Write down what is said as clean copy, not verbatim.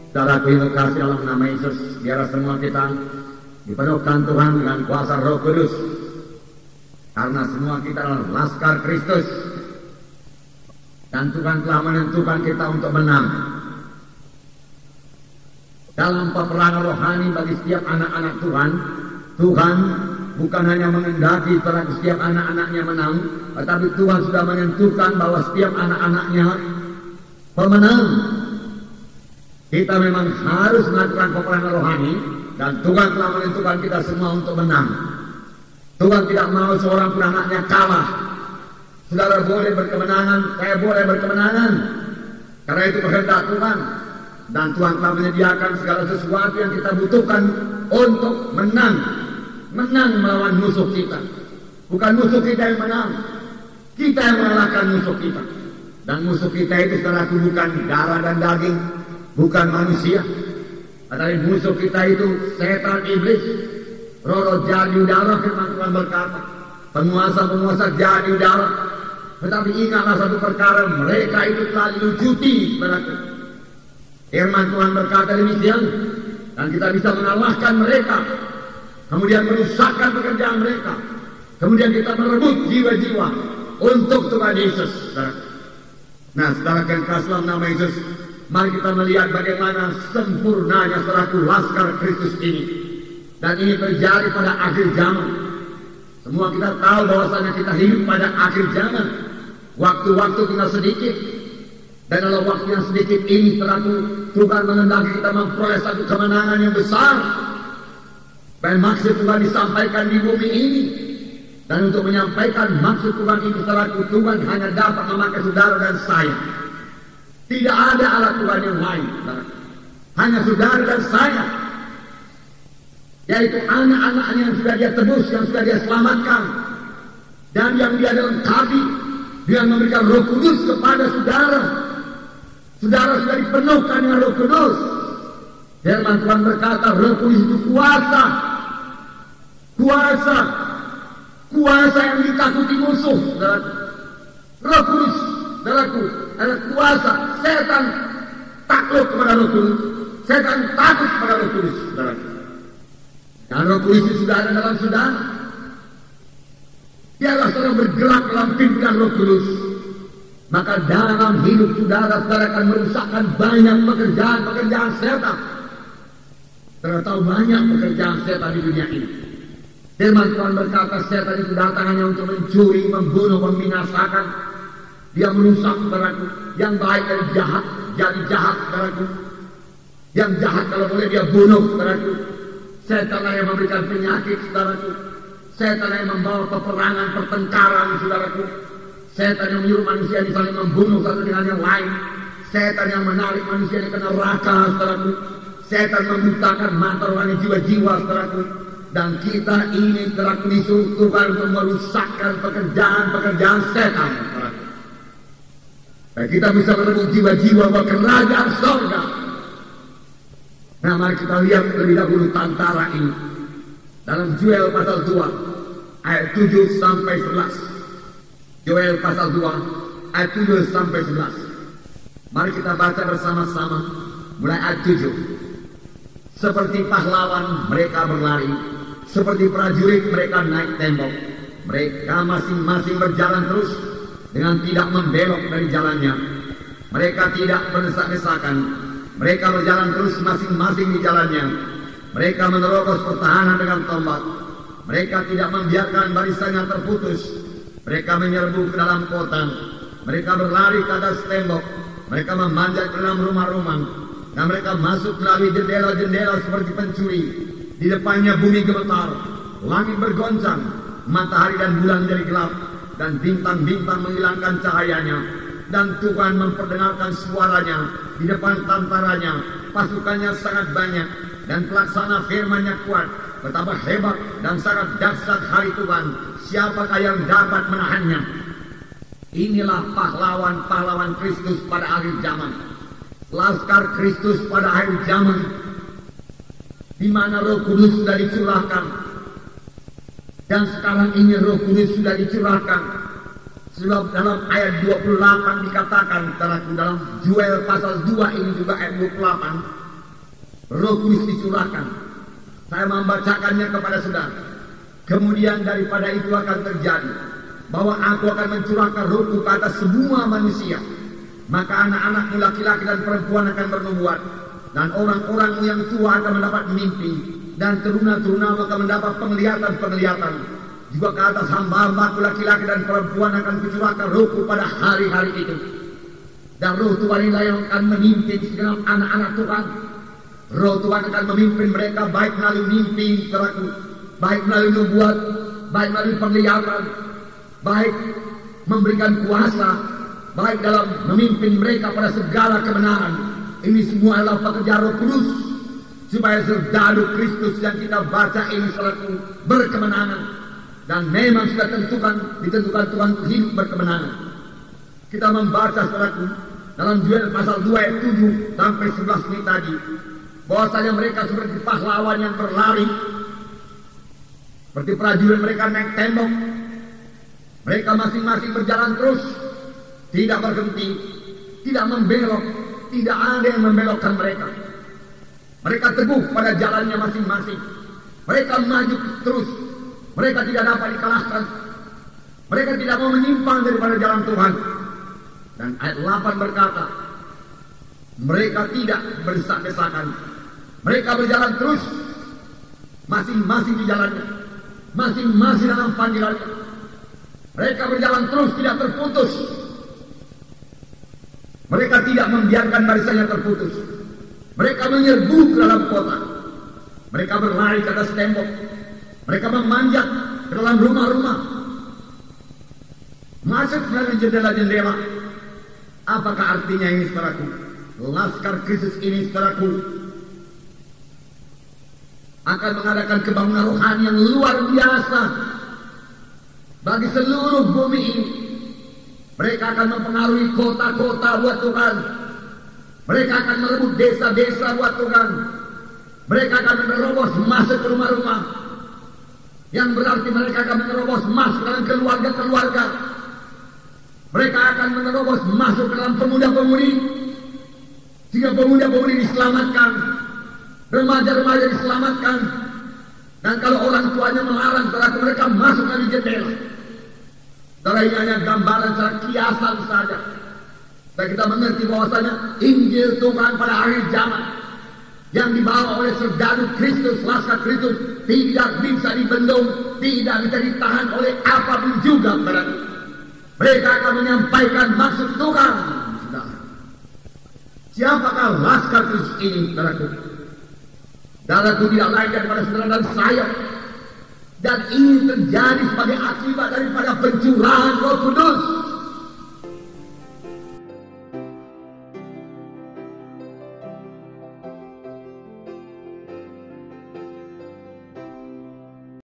Saudara yang kasih dalam nama Yesus, biarlah semua kita dipenuhkan Tuhan dengan kuasa Roh Kudus. Karena semua kita adalah laskar Kristus. Dan Tuhan telah menentukan kita untuk menang. Dalam peperangan rohani bagi setiap anak-anak Tuhan, Tuhan bukan hanya mengendaki terhadap setiap anak-anaknya menang, tetapi Tuhan sudah menentukan bahwa setiap anak-anaknya pemenang. Kita memang harus melakukan peperangan rohani, dan Tuhan telah menentukan kita semua untuk menang. Tuhan tidak mau seorang pun anaknya kalah. Saudara boleh berkemenangan, saya boleh berkemenangan, karena itu kehendak Tuhan. Dan Tuhan telah menyediakan segala sesuatu yang kita butuhkan untuk menang. Menang melawan musuh kita. Bukan musuh kita yang menang, kita yang mengalahkan musuh kita. Dan musuh kita itu saudara bukan darah dan daging, bukan manusia. Tetapi musuh kita itu setan iblis, roh-roh jahat di udara. Firman Tuhan berkata, penguasa-penguasa jahat di udara. Tetapi ingatlah satu perkara, mereka itu telah dilucuti. Firman Tuhan berkata demikian, dan kita bisa mengalahkan mereka, kemudian merusakkan pekerjaan mereka, kemudian kita merebut jiwa-jiwa untuk Tuhan Yesus. Nah, saudara yang kasih dalam nama Yesus, mari kita melihat bagaimana sempurnanya saudaraku laskar Kristus ini. Dan ini terjadi pada akhir zaman. Semua kita tahu bahwasanya kita hidup pada akhir zaman. Waktu-waktu tinggal sedikit. Dan dalam waktu yang sedikit ini saudaraku, Tuhan mengendaki kita memperoleh satu kemenangan yang besar. Dan maksud Tuhan disampaikan di bumi ini. Dan untuk menyampaikan maksud Tuhan itu saudaraku, Tuhan hanya dapat memakai saudara dan saya. Tidak ada alat Tuhan yang lain, saudara. Hanya saudara dan saya, yaitu anak-anaknya yang sudah dia tebus, yang sudah dia selamatkan, dan yang dia lengkapi dengan memberikan Roh Kudus kepada saudara. Saudara sudah dipenuhkan dengan Roh Kudus. Firman Tuhan berkata, Roh Kudus itu kuasa, kuasa yang ditakuti musuh. Roh Kudus, saudaraku, adalah kuasa. Setan takluk kepada Roh Kudus, setan takut kepada Roh Kudus, saudaraku. Dan Roh Kudus itu sudah ada dalam saudara. Biarlah saudara bergerak dalam pimpinan Roh Kudus. Maka dalam hidup saudara akan merusakkan banyak pekerjaan-pekerjaan setan. Saudara tahu banyak pekerjaan setan di dunia ini. Firman Tuhan berkata, setan itu datang hanya untuk mencuri, membunuh, membinasakan. Dia merusak, saudaraku. Yang baik dari jahat, jadi jahat, saudaraku. Yang jahat kalau boleh dia bunuh, saudaraku. Setan yang memberikan penyakit, saudaraku. Setan yang membawa peperangan, pertengkaran, saudaraku. Setan yang menyuruh manusia ini saling membunuh satu dengan yang lain. Setan yang menarik manusia ini ke neraka, saudaraku. Setan membutakan mata rohani jiwa-jiwa, saudaraku. Dan kita ini telah disuruh Tuhan untuk merusakkan pekerjaan-pekerjaan setan, saudaraku. Dan kita bisa merebut jiwa-jiwa ke kerajaan surga. Nah, mari kita lihat lebih dahulu tantara ini. Dalam Yoel pasal 2, ayat 7 sampai 11. Yoel pasal 2, ayat 7 sampai 11. Mari kita baca bersama-sama, mulai ayat 7. Seperti pahlawan mereka berlari, seperti prajurit mereka naik tembok. Mereka masing-masing berjalan terus dengan tidak membelok dari jalannya. Mereka tidak berdesak-desakan. Mereka berjalan terus masing-masing di jalannya. Mereka menerobos pertahanan dengan tombak. Mereka tidak membiarkan barisannya terputus. Mereka menyerbu ke dalam kota. Mereka berlari ke atas tembok. Mereka memanjat ke dalam rumah-rumah. Dan mereka masuk melalui jendela-jendela seperti pencuri. Di depannya bumi gemetar. Langit bergoncang. Matahari dan bulan menjadi gelap. Dan bintang-bintang menghilangkan cahayanya. Dan Tuhan memperdengarkan suaranya. Di depan tantaranya, pasukannya sangat banyak. Dan pelaksana firman-Nya kuat. Betapa hebat dan sangat dahsyat hari Tuhan. Siapakah yang dapat menahannya? Inilah pahlawan-pahlawan Kristus pada akhir zaman. Laskar Kristus pada akhir zaman. Di mana Roh Kudus sudah dicurahkan. Dan sekarang ini Roh Kudus sudah dicurahkan. Sebab dalam ayat 28 dikatakan, dalam Yoel pasal 2 ini juga ayat 28. Roh Kudus dicurahkan. Saya membacakannya kepada saudara. Kemudian daripada itu akan terjadi bahwa aku akan mencurahkan rohku ke atas semua manusia. Maka anak-anakmu laki-laki dan perempuan akan bernubuat, dan orang-orang yang tua akan mendapat mimpi, dan teruna-teruna akan mendapat penglihatan-penglihatan. Juga ke atas hamba-hambaku laki-laki dan perempuan akan kucurahkan rohku pada hari-hari itu. Dan roh Tuhan inilah yang akan memimpin segenap anak-anak Tuhan. Roh Tuhan akan memimpin mereka baik melalui mimpi, saudaraku, baik melalui nubuat, baik melalui penglihatan, baik memberikan kuasa, baik dalam memimpin mereka pada segala kebenaran. Ini semua adalah pekerjaan Roh Kudus, supaya serdadu Kristus yang kita baca ini saudaraku berkemenangan. Dan memang sudah ditentukan Tuhan untuk hidup berkemenangan. Kita membaca saudaraku dalam Yoel pasal 2 ayat 7 sampai 11 ini tadi, bahwasanya mereka seperti pahlawan yang berlari, seperti prajurit mereka naik tembok. Mereka masing-masing berjalan terus, tidak berhenti, tidak membelok, tidak ada yang membelokkan mereka. Mereka teguh pada jalannya masing-masing. Mereka maju terus. Mereka tidak dapat dikalahkan. Mereka tidak mau menyimpang daripada jalan Tuhan. Dan ayat 8 berkata, mereka tidak berdesak-desakan. Mereka berjalan terus, masing-masing di jalannya, masing-masing dalam panggilannya. Mereka berjalan terus, tidak terputus. Mereka tidak membiarkan barisannya terputus. Mereka menyerbu ke dalam kota. Mereka berlari ke atas tembok. Mereka memanjat ke dalam rumah-rumah, masuk melalui jendela-jendela. Apakah artinya ini saudaraku? Laskar Kristus ini saudaraku akan mengadakan kebangunan rohani yang luar biasa bagi seluruh bumi ini. Mereka akan mempengaruhi kota-kota buat Tuhan. Mereka akan merebut desa-desa buat Tuhan. Mereka akan menerobos masuk ke rumah-rumah, yang berarti mereka akan menerobos masuk dalam keluarga-keluarga. Mereka akan menerobos masuk ke dalam pemuda-pemudi, sehingga pemuda-pemudi diselamatkan, remaja-remaja diselamatkan. Dan kalau orang tuanya melarang, mereka masuk dari jendela. Saudara, ini hanya gambaran secara kiasan saja. Dan kita mengerti bahwasanya Injil Tuhan pada akhir zaman yang dibawa oleh serdadu Kristus, laskar Kristus, tidak bisa dibendung, tidak bisa ditahan oleh apapun juga. Mereka akan menyampaikan maksud Tuhan. Siapakah laskar Kristus ini, saudaraku? Saudaraku tidak lain daripada saudara dan saya. Dan ini terjadi sebagai akibat daripada pencurahan Roh Kudus.